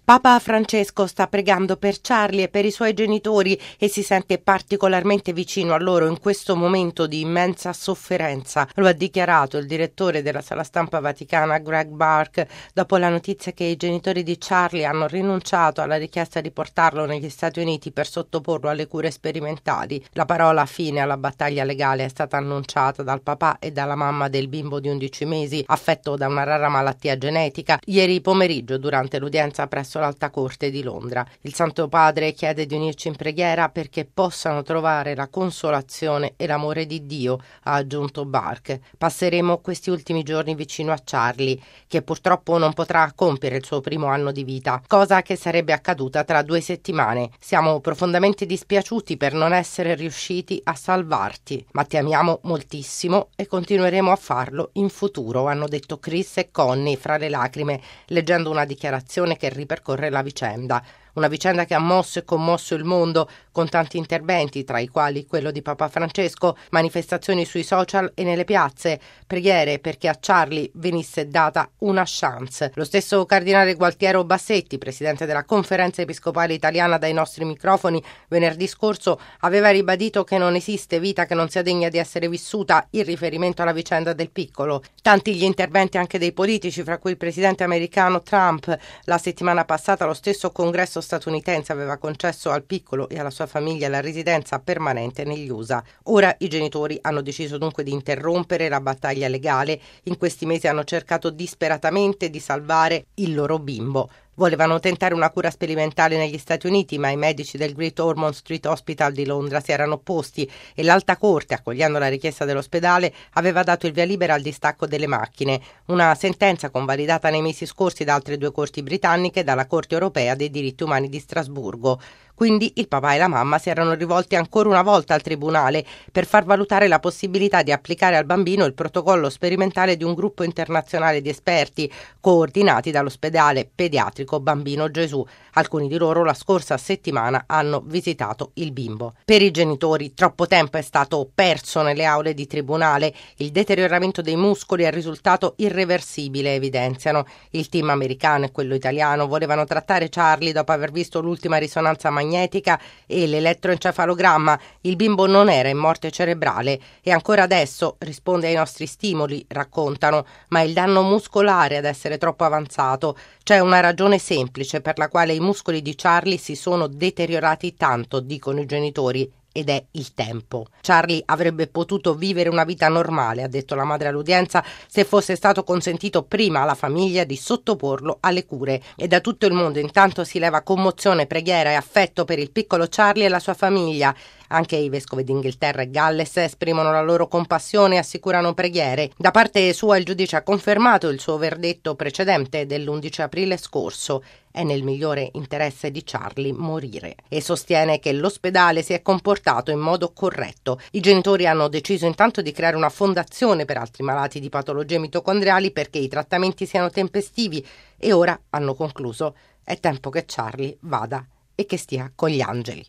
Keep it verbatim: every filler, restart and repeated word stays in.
Papa Francesco sta pregando per Charlie e per i suoi genitori e si sente particolarmente vicino a loro in questo momento di immensa sofferenza. Lo ha dichiarato il direttore della sala stampa vaticana Greg Burke dopo la notizia che i genitori di Charlie hanno rinunciato alla richiesta di portarlo negli Stati Uniti per sottoporlo alle cure sperimentali. La parola fine alla battaglia legale è stata annunciata dal papà e dalla mamma del bimbo di undici mesi affetto da una rara malattia genetica ieri pomeriggio durante l'udienza presso l'Alta Corte di Londra. Il Santo Padre chiede di unirci in preghiera perché possano trovare la consolazione e l'amore di Dio, ha aggiunto Burke. Passeremo questi ultimi giorni vicino a Charlie, che purtroppo non potrà compiere il suo primo anno di vita, cosa che sarebbe accaduta tra due settimane. Siamo profondamente dispiaciuti per non essere riusciti a salvarti, ma ti amiamo moltissimo e continueremo a farlo in futuro, hanno detto Chris e Connie fra le lacrime, leggendo una dichiarazione che ripercorre corre la vicenda. Una vicenda che ha mosso e commosso il mondo con tanti interventi, tra i quali quello di Papa Francesco, manifestazioni sui social e nelle piazze, preghiere perché a Charlie venisse data una chance. Lo stesso cardinale Gualtiero Bassetti, presidente della Conferenza Episcopale Italiana dai nostri microfoni, venerdì scorso aveva ribadito che non esiste vita che non sia degna di essere vissuta in riferimento alla vicenda del piccolo. Tanti gli interventi anche dei politici, fra cui il presidente americano Trump. La settimana passata lo stesso congresso statunitense aveva concesso al piccolo e alla sua famiglia la residenza permanente negli U S A. Ora i genitori hanno deciso dunque di interrompere la battaglia legale. In questi mesi hanno cercato disperatamente di salvare il loro bimbo. Volevano tentare una cura sperimentale negli Stati Uniti, ma i medici del Great Ormond Street Hospital di Londra si erano opposti e l'Alta Corte, accogliendo la richiesta dell'ospedale, aveva dato il via libera al distacco delle macchine, una sentenza convalidata nei mesi scorsi da altre due corti britanniche e dalla Corte Europea dei diritti umani di Strasburgo. Quindi il papà e la mamma si erano rivolti ancora una volta al tribunale per far valutare la possibilità di applicare al bambino il protocollo sperimentale di un gruppo internazionale di esperti coordinati dall'ospedale pediatrico Bambino Gesù. Alcuni di loro la scorsa settimana hanno visitato il bimbo. Per i genitori troppo tempo è stato perso nelle aule di tribunale. Il deterioramento dei muscoli è risultato irreversibile, evidenziano. Il team americano e quello italiano volevano trattare Charlie dopo aver visto l'ultima risonanza magnetica e l'elettroencefalogramma. Il bimbo non era in morte cerebrale e ancora adesso risponde ai nostri stimoli, raccontano, ma il danno muscolare ad essere troppo avanzato. C'è una ragione semplice per la quale i muscoli di Charlie si sono deteriorati tanto, dicono i genitori, ed è il tempo. Charlie avrebbe potuto vivere una vita normale, ha detto la madre all'udienza, se fosse stato consentito prima alla famiglia di sottoporlo alle cure. E da tutto il mondo intanto si leva commozione, preghiera e affetto per il piccolo Charlie e la sua famiglia. Anche i vescovi d'Inghilterra e Galles esprimono la loro compassione e assicurano preghiere. Da parte sua il giudice ha confermato il suo verdetto precedente dell'undici aprile scorso. È nel migliore interesse di Charlie morire e sostiene che l'ospedale si è comportato in modo corretto. I genitori hanno deciso intanto di creare una fondazione per altri malati di patologie mitocondriali perché i trattamenti siano tempestivi e ora hanno concluso: è tempo che Charlie vada e che stia con gli angeli.